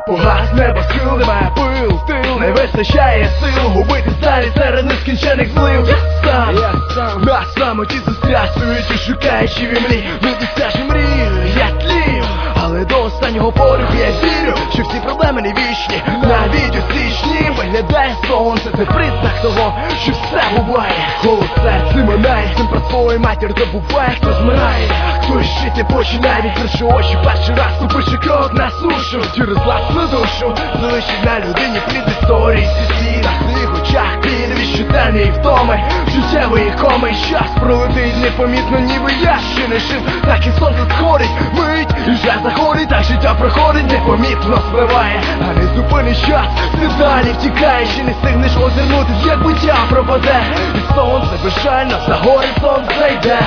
Погас небо схил, немає пил, тил, не вистачає сил губити сталі серед нескінчених злив. Я сам на самоті застрясуючи, шукаючи в імлі недосяжні мрії. Я тлію, але до останнього пориву я вірю, що всі проблеми не вічні. Навіть у січні виглядає сонце, це признак того, що все буває. Голос серце минає, син про свою матір забуває. Хто змирає, хто жити починає, відкривши очі перший раз, ступивши крок на сушу. Через власну душу залишить на людині плід історії. Світ на своїх очах піде від щоденної втоми, життєвої коми. Час пролетить непомітно, ніби я ще не жив. Так і сонце сходить, мить, і вже заходить. Так життя проходить, непомітно спливає, а не зупинить час. Ти далі втікаєш і не встигнеш озирнутись, як буття пропаде. І сонце безжально за горизонт зайде.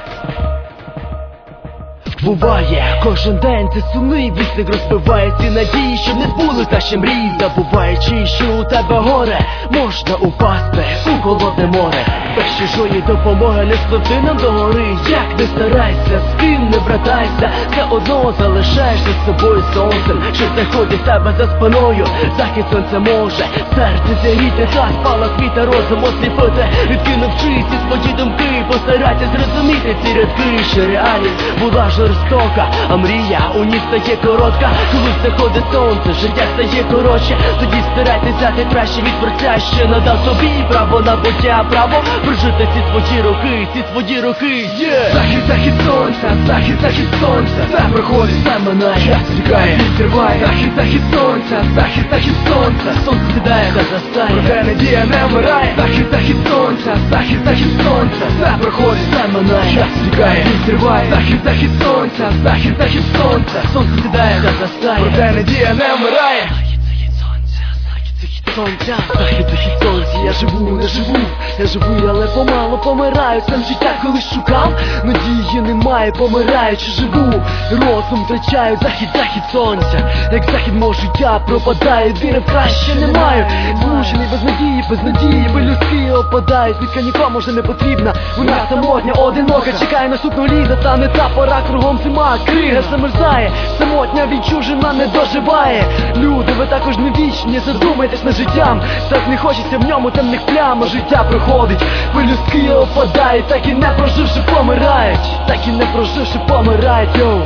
Буває, кожен день це сумний вісник розбиває ці надії, що не збулись наші мрії, забуваючи, що у тебе горе можна упасти у холодне море. Без чужої допомоги не спливти нам до гори. Як не старайся, з ким не братайся, все одно залишаєшся з собою сонцем, що заходить тебе за спиною. Захід сонця може серце зігріти, та спала світа розум осліпити. Відкинувши всі свої думки, постарайся зрозуміти ці рядки, що реальність була жорстока, а мрія у ній стає коротка. Коли заходить сонце, життя стає коротше. Тоді старайтесь взяти краще від творця, що надав тобі право на буття, право прожити ці свої роки, ці свої роки. Захід, захід сонця, захід, захід сонця, все проходить, все минає, час тікає, відкриває. Захід, захід сонця, захід, захід сонця, сонце сідає та застає, проте надія не вмирає. Захід, захід сонця, захід, захід сонця, все проходить, все минає, час тікає, відкриває. Захід, захід сонця, захід, захід сонця, сонце сідає та застає, проте надія не вмирає. Захід, захід сонця, я живу, не живу, я живу, але помалу помираю. Сам життя колись шукав, надії немає, помираючи живу, розум втрачаю. Захід, захід сонця, як захід мого життя пропадає, віри в краще не маю. Змушений без надії, бо людські опадають. Звідка нікому вже не потрібна, вона самотня, одинока, чекає наступного літа, та не та пора, кругом зима, крига замерзає, самотня, відчужена, не доживає. Люди, ви також не вічні, задумайтесь над життям, так не хочеться в ньому темних плям. А життя проходить, по-людськи опадають, так і не проживши помирають, так і не проживши помирають, йоу.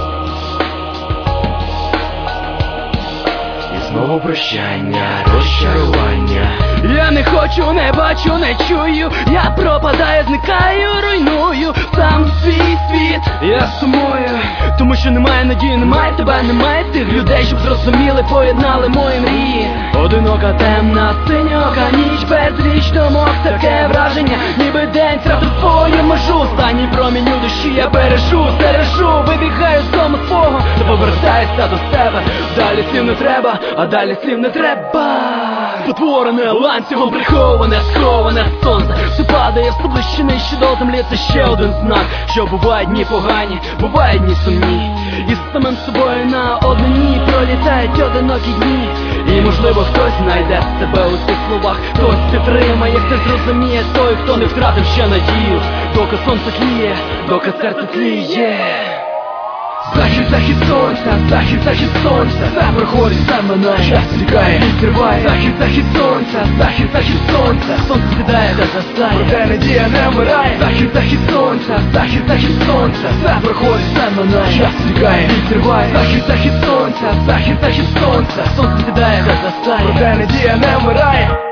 І знову прощання, розчарування. Я не хочу, не бачу, не чую, я пропадаю, зникаю, руйную сам свій світ. Я сумую, тому що немає надії, немає тебе, немає тих людей, щоб зрозуміли, поєднали мої мрії. Одинока, темна, синьока ніч, безліч думок, таке враження, ніби день втратив свою межу. Останній промінь у душі я бережу, стережу, вибігаю з дому свого, та повертаюся до себе. Далі слів не треба, а далі слів не треба. Спотворене, ланцюгом приховане, сховане сонце, все падає, все ближче нижче до землі. Це ще один знак, що бувають дні погані, бувають дні сумні, і з самим собою на однині пролітають одинокі дні. І можливо хтось знайде себе у цих словах, хтось підтримає, хтось зрозуміє той, хто не втратив ще надію. Доки сонце тліє, доки серце тліє. Захід, захід сонця, захід, захід сонця, все проходить, все минає, час тікає, відкриває. Захід, захід сонця, захід, захід сонця, сонце сідає та застає, проте надія не вмирає. Захід, захід сонця, захід, захід сонця, все проходить, все минає, час тікає, відкриває. Захід, захід сонця, захід, захід сонця, сонце сідає та застає, проте надія не вмирає.